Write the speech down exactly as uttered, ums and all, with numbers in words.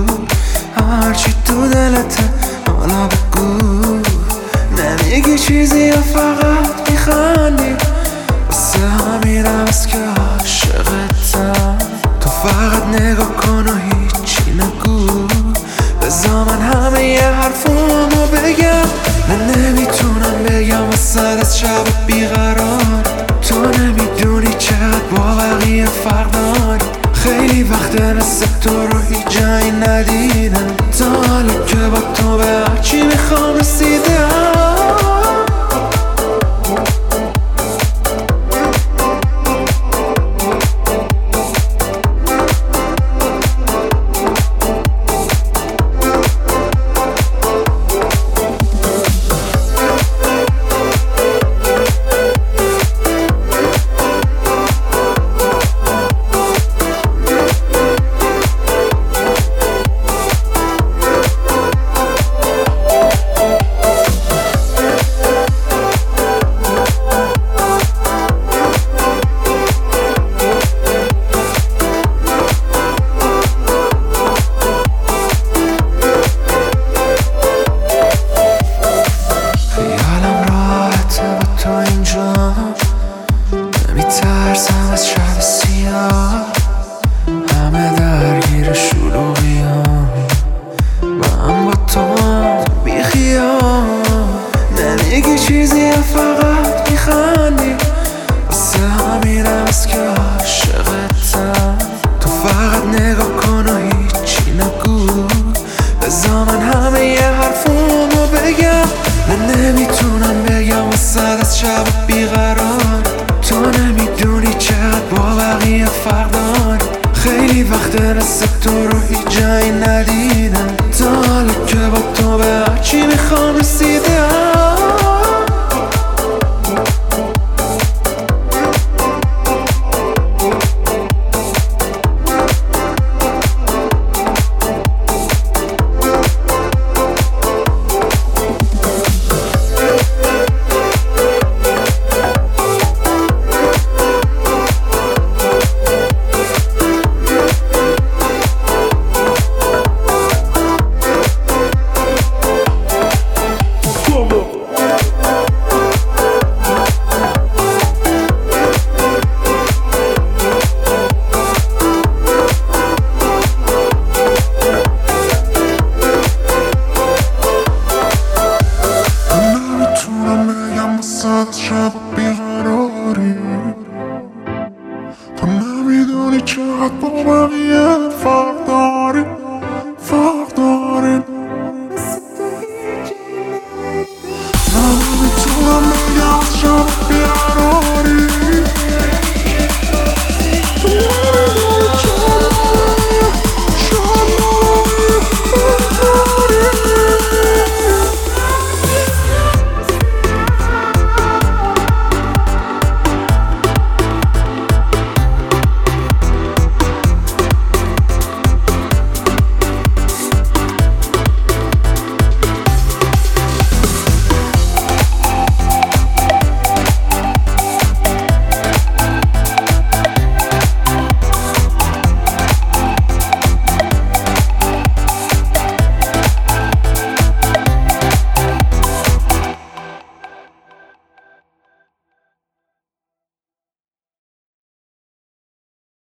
هرچی تو دلته حالا بگو. نمیگی چیزی یا فقط میخندی؟ واسه همینم است که عاشقتم. تو فقط نگاه کن و هیچی نگو. بذار من همه یه حرفامو بگم. من نمیتونم بگم واسه از شب بیقرار. تو نمیدونی چقدر با بقیه فرق داری. خیلی وقته مثل تو رو هیچ جایی ندیدم. تا حالا که با تو به هرچی میخوام رسیدم. نمیترسم از شب سیاه. همه درگیر شلوغیام. من با تو هم بیخیام. نمیگی چیزی یا فقط میخندی؟ واسه همینم است که عاشقتم. تو فقط نگاه کن و هیچی نگو. بذار من همه یه حرفامو بگم. من نمیتونم بگم واسه از شب بیقرار. تو نمیدونی چقدر با بقیه فرق داری. خیلی وقته مثل تو رو هیچ جایی ندیدم.